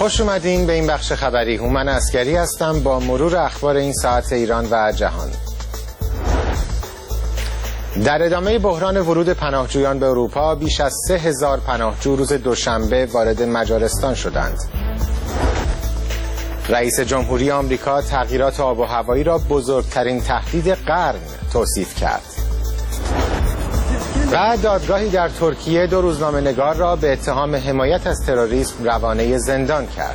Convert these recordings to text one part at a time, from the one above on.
خوش اومدین به این بخش خبری. هومن عسکری هستم با مرور اخبار این ساعت ایران و جهان. در ادامه بحران ورود پناهجویان به اروپا، بیش از 3000 پناهجو روز دوشنبه وارد مجارستان شدند. رئیس جمهوری آمریکا تغییرات آب و هوایی را بزرگترین تهدید قرن توصیف کرد. و دادگاهی در ترکیه 2 روزنامه‌نگار را به اتهام حمایت از تروریسم روانه زندان کرد.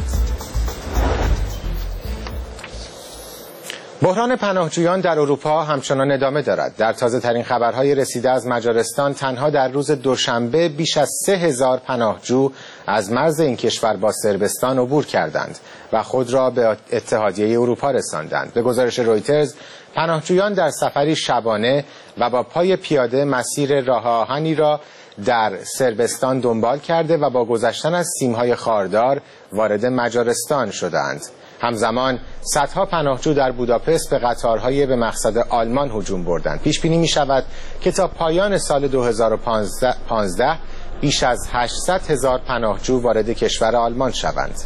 بحران پناهجویان در اروپا همچنان ادامه دارد. در تازه‌ترین خبرهای رسیده از مجارستان، تنها در روز دوشنبه بیش از 3000 پناهجو از مرز این کشور با صربستان عبور کردند و خود را به اتحادیه اروپا رساندند. به گزارش رویترز، پناهجویان در سفری شبانه و با پای پیاده مسیر راه آهنی را در صربستان دنبال کرده و با گذشتن از سیم‌های خاردار وارد مجارستان شدند. همزمان صدها پناهجو در بوداپست به قطارهای به مقصد آلمان هجوم بردند. پیش بینی می شود که تا پایان سال 2015 بیش از 800,000 پناهجو وارد کشور آلمان شوند.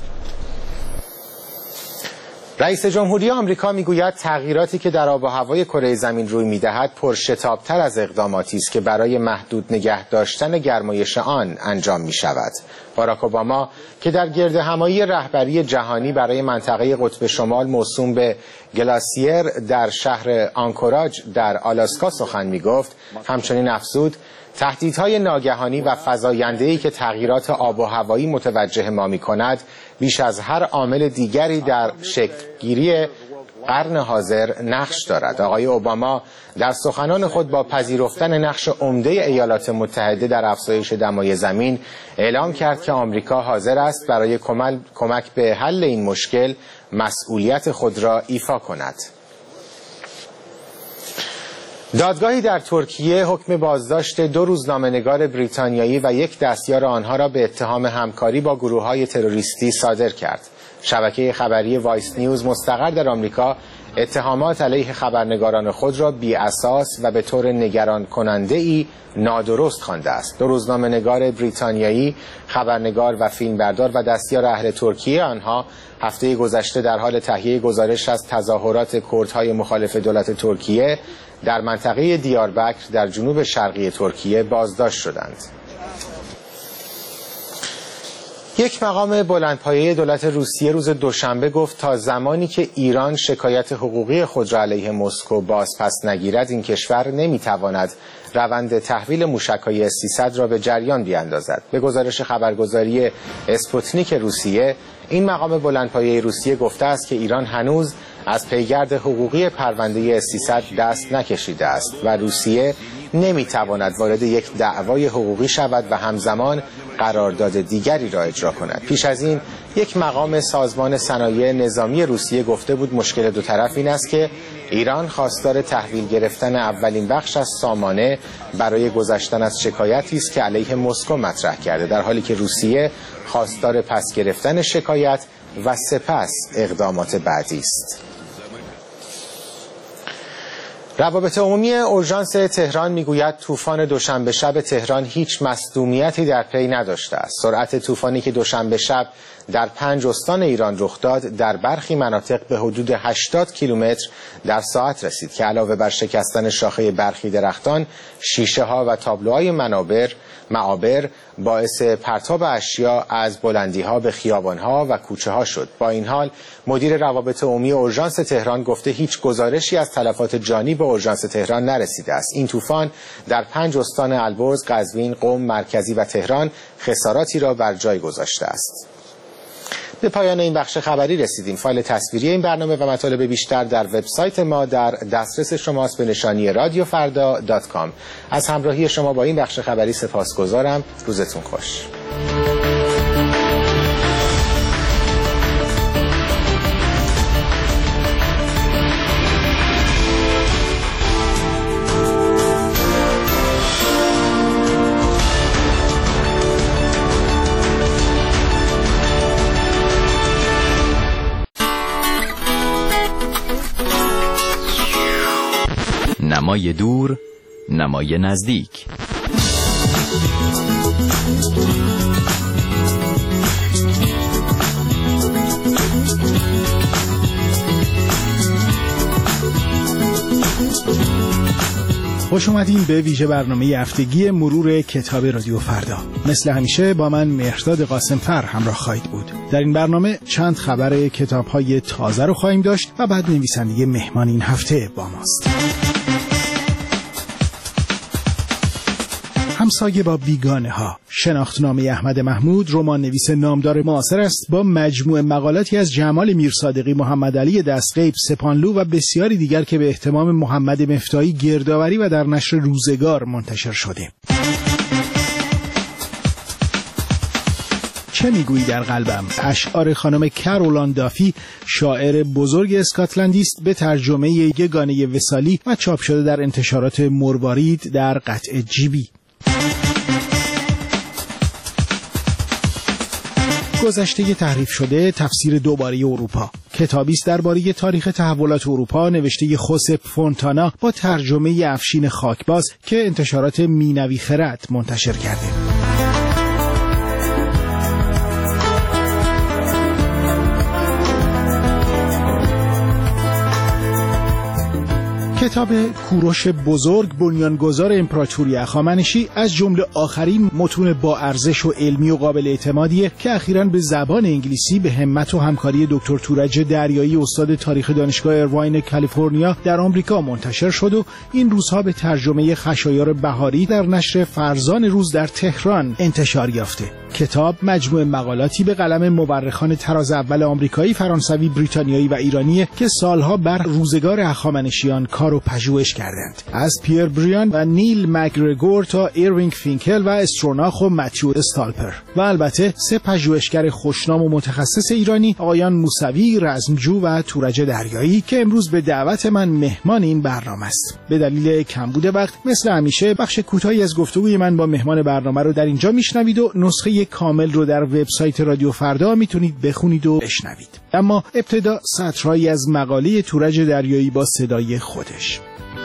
رئیس جمهوری آمریکا میگوید تغییراتی که در آب و هوای کره زمین روی میدهد پرشتاب‌تر از اقداماتی است که برای محدود نگه داشتن گرمایش آن انجام می شود. باراک اوباما که در گردهمایی رهبری جهانی برای منطقه قطب شمال موسوم به گلاسیر در شهر آنکوراج در آلاسکا سخن می گفت، همچنین افزود تهدیدهای ناگهانی و فزاینده‌ای که تغییرات آب و هوایی متوجه ما می کند بیش از هر عامل دیگری در شکل‌گیری قرن حاضر نقش دارد. آقای اوباما در سخنان خود با پذیرفتن نقش عمده ایالات متحده در افزایش دمای زمین اعلام کرد که آمریکا حاضر است برای کمک به حل این مشکل مسئولیت خود را ایفا کند. دادگاهی در ترکیه حکم بازداشت 2 روزنامه‌نگار بریتانیایی و 1 دستیار آنها را به اتهام همکاری با گروه‌های تروریستی صادر کرد. شبکه خبری وایس نیوز مستقر در آمریکا اتهامات علیه خبرنگاران خود را بی اساس و به طور نگران کننده‌ای نادرست خوانده است. 2 روزنامه‌نگار بریتانیایی، خبرنگار و فیلمبردار و دستیار اهل ترکیه آنها هفته گذشته در حال تهیه گزارش از تظاهرات کردهای مخالف دولت ترکیه در منطقه دیاربکر در جنوب شرقی ترکیه بازداشت شدند. یک مقام بلندپایه دولت روسیه روز دوشنبه گفت تا زمانی که ایران شکایت حقوقی خود را علیه مسکو باز پس نگیرد، این کشور نمیتواند روند تحویل موشک‌های S-300 را به جریان بیاندازد. به گزارش خبرگزاری اسپوتنیک روسیه، این مقام بلندپایه روسیه گفته است که ایران هنوز از پیگرد حقوقی پرونده S-300 دست نکشیده است و روسیه نمیتواند وارد یک دعوای حقوقی شود و همزمان قرارداد دیگری را اجرا کند. پیش از این یک مقام سازمان صنایع نظامی روسیه گفته بود مشکل دو طرف این است که ایران خواستار تحویل گرفتن اولین بخش از سامانه برای گذشتن از شکایتی است که علیه مسکو مطرح کرده، در حالی که روسیه خواستار پس گرفتن شکایت و سپس اقدامات بعدی است. روابط عمومی اورژانس تهران میگوید طوفان دوشنبه شب تهران هیچ مصدومیتی در پی نداشته است. سرعت طوفانی که دوشنبه شب در 5 استان ایران رخ داد در برخی مناطق به حدود 80 کیلومتر در ساعت رسید که علاوه بر شکستن شاخه برخی درختان، شیشه ها و تابلوهای معابر باعث پرتاب اشیا از بلندی ها به خیابان ها و کوچه ها شد. با این حال مدیر روابط عمومی اورژانس تهران گفته هیچ گزارشی از تلفات جانی به اورژانس تهران نرسیده است. این طوفان در 5 استان البرز، قزوین، قم، مرکزی و تهران خساراتی را بر جای گذاشته است. به پایان این بخش خبری رسیدیم. فایل تصویری این برنامه و مطالب بیشتر در وبسایت ما در دسترس شماست به نشانی radiofarda.com. از همراهی شما با این بخش خبری سپاسگزارم. روزتون خوش. نمای دور، نمای نزدیک. خوش اومدین به ویژه برنامه هفتگی مرور کتاب رادیو فردا. مثل همیشه با من مهرداد قاسمفر همراه خواهید بود. در این برنامه چند خبر کتاب‌های تازه رو خواهیم داشت و بعد نویسنده مهمان این هفته با ماست. همسایه با بیگانه ها، شناختنامه احمد محمود رمان نویس نامدار معاصر است با مجموعه مقالاتی از جمال میرصادقی، محمد علی دستغیب، سپانلو و بسیاری دیگر که به اهتمام محمد مفتاحی گردآوری و در نشر روزگار منتشر شده. چه میگویی در قلبم، اشعار خانم کارولان دافی، شاعر بزرگ اسکاتلندی است، به ترجمه یگانه وصالی و چاپ شده در انتشارات مروارید در قطع جیبی. گذشته تحریف شده، تفسیر دوباره اروپا، کتابی است درباره تاریخ تحولات اروپا نوشته خوسپ فونتانا با ترجمه افشین خاکباز که انتشارات مینوی خرد منتشر کرده. کتاب کوروش بزرگ، بنیانگذار امپراتوری هخامنشی، از جمله آخرین متون با ارزش و علمی و قابل اعتمادیه که اخیراً به زبان انگلیسی به همت و همکاری دکتر تورج دریایی، استاد تاریخ دانشگاه ارواین کالیفرنیا در آمریکا منتشر شد و این روزها به ترجمه خشایار بهاری در نشر فرزان روز در تهران انتشار یافته. کتاب مجموعه مقالاتی به قلم مورخان طراز اول آمریکایی، فرانسوی، بریتانیایی و ایرانیه که سالها بر روزگار هخامنشیان کار و پژوهش کردند. از پیر بریان و نیل مکگرگور تا ایروینگ فینکل و استروناخ و متیو استالپر و البته سه پژوهشگر خوشنام و متخصص ایرانی، آقایان موسوی، رزمجو و تورج دریایی که امروز به دعوت من مهمان این برنامه است. به دلیل کمبود وقت مثل همیشه بخش کوتاهی از گفتگوی من با مهمان برنامه رو در اینجا میشنوید و نسخه کامل رو در وبسایت رادیو فردا میتونید بخونید و بشنوید. اما ابتدا سطرهایی از مقاله تورج دریایی با صدای خودش.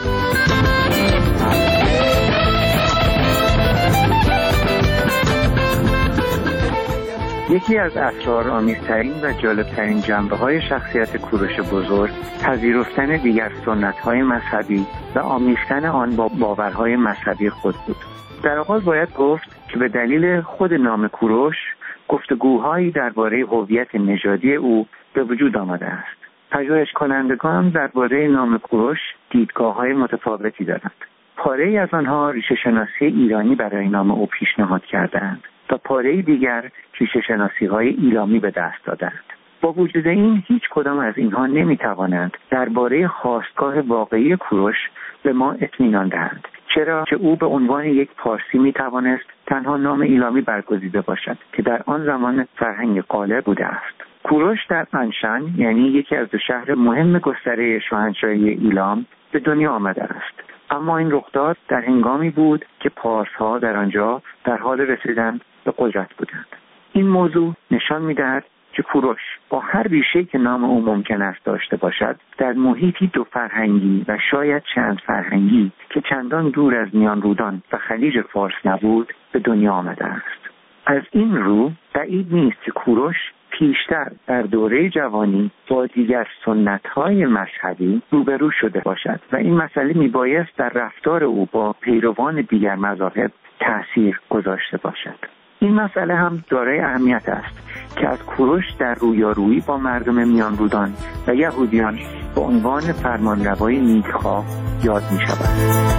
یکی از اسرارآمیزترین و جالبترین جنبه‌های شخصیت کوروش بزرگ پذیرفتن دیگر سنت‌های مذهبی و آمیختن آن با باورهای مذهبی خود بود. در آغاز باید گفت که به دلیل خود نام کوروش گفتگوهایی درباره هویت نژادی او به وجود آمده است. پژوهش کنندگان درباره نام کوروش دیدگاه‌های متفاوتی دارند. پاره‌ای از آنها ریشه شناسی ایرانی برای نام او پیشنهاد کردند و پاره‌ای دیگر ریشه شناسی‌های ایلامی به دست دادند. با وجود این هیچ کدام از اینها نمی‌توانند درباره خاستگاه واقعی کوروش به ما اطمینان دهند، چرا که او به عنوان یک پارسی می‌توانست تنها نام ایلامی برگزیده باشد که در آن زمان فرهنگ غالب بوده است. کوروش در انشن، یعنی یکی از دو شهر مهم گستره شاهنشاهی ایلام، به دنیا آمده است. اما این رخداد در هنگامی بود که پارس‌ها در آنجا در حال رسیدن به قدرت بودند. این موضوع نشان می‌دهد که کوروش با هر ریشه‌ای که نام او ممکن است داشته باشد، در محیطی دو فرهنگی و شاید چند فرهنگی که چندان دور از میان رودان و خلیج فارس نبود به دنیا آمده است. از این رو بعید نیست که کوروش پیشتر در دوره جوانی با دیگر سنت‌های مذهبی روبرو شده باشد و این مسئله میبایست در رفتار او با پیروان دیگر مذاهب تأثیر گذاشته باشد. این مسئله هم دارای اهمیت است که از کوروش در رویارویی با مردم میان رودان و یهودیان به عنوان فرمانروای نیکخواه یاد می شود.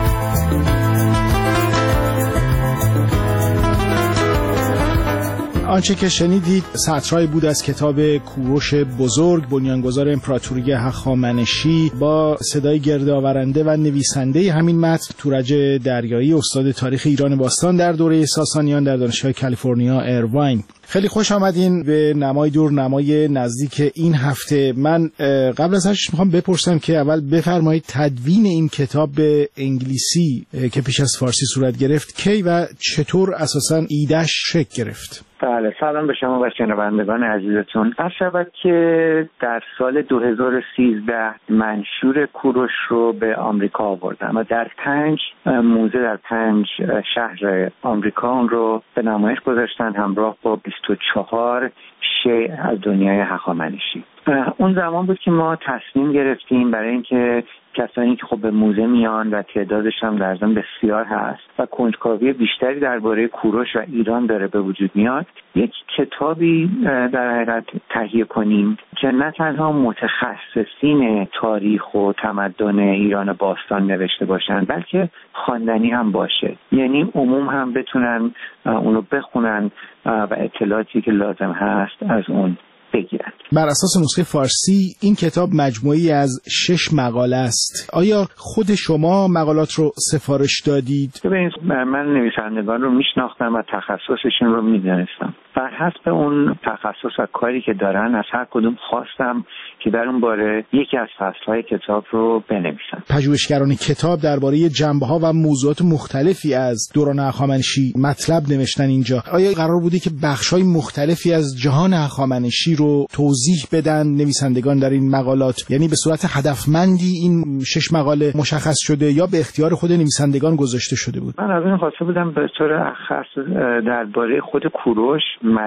آنچه که شنیدید سطرهایی بود از کتاب کوروش بزرگ، بنیانگذار امپراتوری هخامنشی، با صدای گردآورنده و نویسنده همین متن تورج دریایی، استاد تاریخ ایران باستان در دوره ساسانیان در دانشگاه کالیفرنیا ارواین. خیلی خوش آمدین به نمای دور، نمای نزدیک این هفته. من قبل از هر چیز میخوام بپرسم که اول بفرمایید تدوین این کتاب به انگلیسی که پیش از فارسی صورت گرفت کی و چطور اساساً ایده‌اش شکل گرفت؟ بله، سلام به شما و شنوندگان عزیزتون. عرض شود که در سال 2013 منشور کوروش رو به آمریکا آوردم و در 5 موزه در 5 شهر آمریکا اون رو به نمایش گذاشتن همراه با 24 شیء از دنیای هخامنشی. اون زمان بود که ما تصمیم گرفتیم برای اینکه کسانی که خب به موزه میان و تعدادش هم در ضمن بسیار هست و کنجکاوی بیشتری درباره کوروش و ایران داره به وجود میاد، یک کتابی در حقیقت تهیه کنیم که نه تنها متخصصین تاریخ و تمدن ایران باستان نوشته باشن، بلکه خواندنی هم باشه، یعنی عموم هم بتونن اونو بخونن و اطلاعاتی که لازم هست از اون بگیرند. بر اساس نسخه فارسی این کتاب مجموعی از 6 مقاله است. آیا خود شما مقالات رو سفارش دادید؟ ببینید، من نویسندگان رو میشناختم و تخصصشون رو میدونستم. بر حسب اون تخصص و کاری که دارن از هر کدوم خواستم که در اون باره یکی از فصل‌های کتاب رو بنویسن. پژوهشگران کتاب درباره جنبه‌ها و موضوعات مختلفی از دوران هخامنشی مطلب نوشتن اینجا. آیا قرار بوده که بخش‌های مختلفی از جهان هخامنشی رو توضیح بدن نویسندگان در این مقالات؟ یعنی به صورت هدفمندی این 6 مقاله مشخص شده یا به اختیار خود نویسندگان گذاشته شده بود؟ من از این خواسته بودم به طور اخص درباره خود کوروش،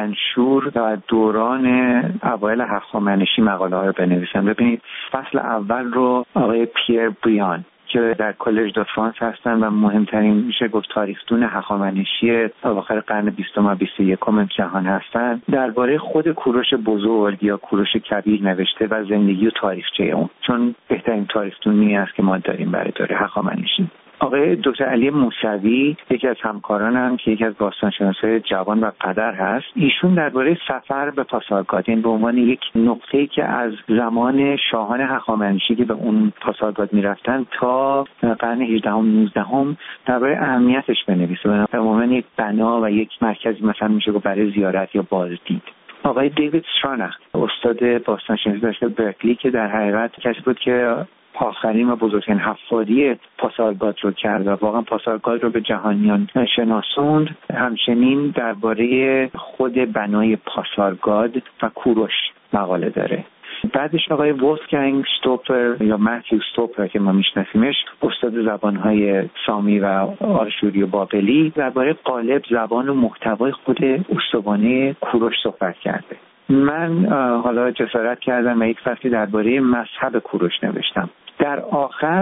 منشور و دوران اوایل هخامنشی مقاله ها رو بنویسم. ببینید، فصل اول رو آقای پیر بریان که در کالج دو فرانس هستن و مهمترین میشه گفت تاریخ‌دون هخامنشی اواخر قرن 20 و 21 جهان هستن، درباره خود کوروش بزرگ یا کوروش کبیر نوشته و زندگی و تاریخچه اون، چون بهترین تاریخ‌دونی است که ما داریم برای دوره هخامنشی. آقای دکتر علی موسوی یکی از همکارانم که یکی از باستانشناسای جوان و قدر هست، ایشون درباره سفر به پاسارگاد، این به عنوان یک نقطه‌ای که از زمان شاهان هخامنشی که به اون پاسارگاد میرفتن تا قرن 18 و 19 درباره اهمیتش بنویسه، به عنوان یک بنا و یک مرکزی مثلا میشه گفت برای زیارت یا بازدید. آقای دیوید استراناخ، استاد باستانشناسی دانشگاه برکلی که در حقیقت کسی بود که آخرین و بزرگترین حفاری پاسارگاد رو کرد و واقعا پاسارگاد رو به جهانیان شناسوند. همچنین درباره خود بنای پاسارگاد و کوروش مقاله داره. بعدش آقای وولفگانگ استوپر یا متیو استوپر که ما میشناسیمش، استاد زبانهای سامی و آشوری و بابلی، درباره قالب، زبان و محتوای خود استوانه کوروش صحبت کرده. من حالا جسارت کردم و یک فصلی درباره مذهب کوروش نوشتم. در آخر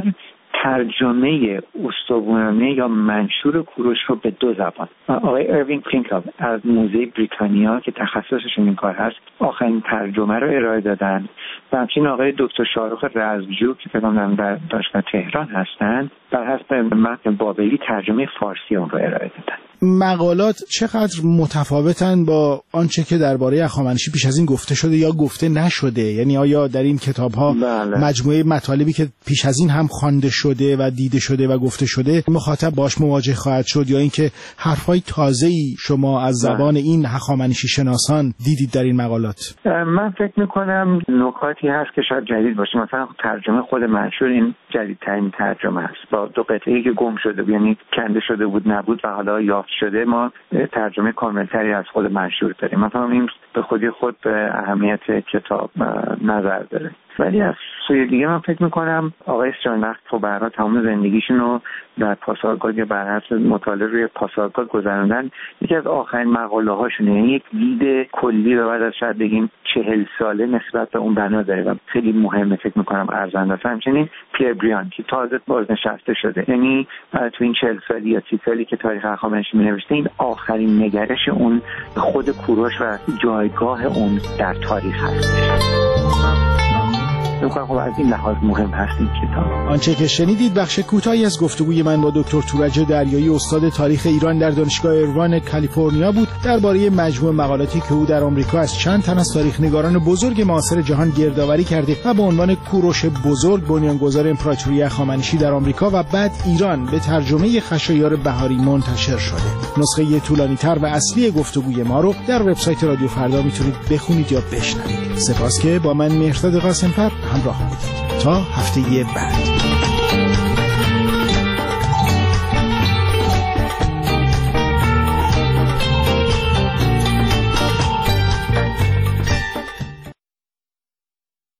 ترجمه استوانه یا منشور کوروش رو به 2 زبان آقای اروین پینکل از موزه بریتانیا که تخصصشون این کار هست آخرین ترجمه رو ارائه دادن و همچنین آقای دکتر شاهرخ رزمجو که فکر کنم در دانشگاه تهران هستن بر حسب متن بابلی ترجمه فارسی اون رو ارائه دادن. مقالات چقدر متفاوتن با آنچه که درباره هخامنشی پیش از این گفته شده یا گفته نشده؟ یعنی آیا در این کتاب‌ها مجموعه مطالبی که پیش از این هم خوانده شده و دیده شده و گفته شده مخاطب باش مواجه خواهد شد یا اینکه حرفای تازه‌ای شما از زبان این هخامنشی شناسان دیدید در این مقالات؟ من فکر می‌کنم نکاتی هست که شاید جدید باشه. مثلا ترجمه خود منشور این جدیدترین ترجمه است با 2 قطعه‌ای که گم شده، یعنی کنده شده بود نبود و حالا یافت شده. ما ترجمه کاملتری از خود منشور داریم. مثلا این به خود به اهمیت کتاب نظر داره. ولی از سوی دیگه من فکر میکنم آقای استراناخ تو برای تمام زندگیشون رو در پاسارگاد یا بر حسب مطالعه روی پاسارگاد گذراندن. یکی از آخرین مقاله هاشونه، یعنی یک دید کلی و بعد از شاید بگیم 40 ساله نسبت به اون بنا داره و خیلی مهمه فکر میکنم ارزنده است. همچنین پیر بریان که تازه بازنشسته شده، یعنی تو این 40 سالی یا 30 سالی که تاریخ هخامنشی می‌نوشته این آخرین نگرش اون خود کوروش و جایگاه اون در تاریخ هست. خب از این لحاظ مهم هست این کتاب. آنچه که شنیدید بخش کوتاهی از گفتگوی من با دکتر تورج دریایی، استاد تاریخ ایران در دانشگاه ایروان کالیفرنیا بود درباره مجموع مقالاتی که او در آمریکا از چند تن از تاریخ‌نگاران بزرگ معاصر جهان گردآوری کرده و با عنوان کوروش بزرگ بنیانگذار امپراتوری هخامنشی در آمریکا و بعد ایران به ترجمه خشایار بهاری منتشر شده. نسخه طولانی‌تر و اصلی گفتگوی ما رو در وبسایت رادیو فردا میتونید بخونید یا بشنوید. سپاس که با من مهرداد قاسم‌فر همراه بودید. تا هفته بعد.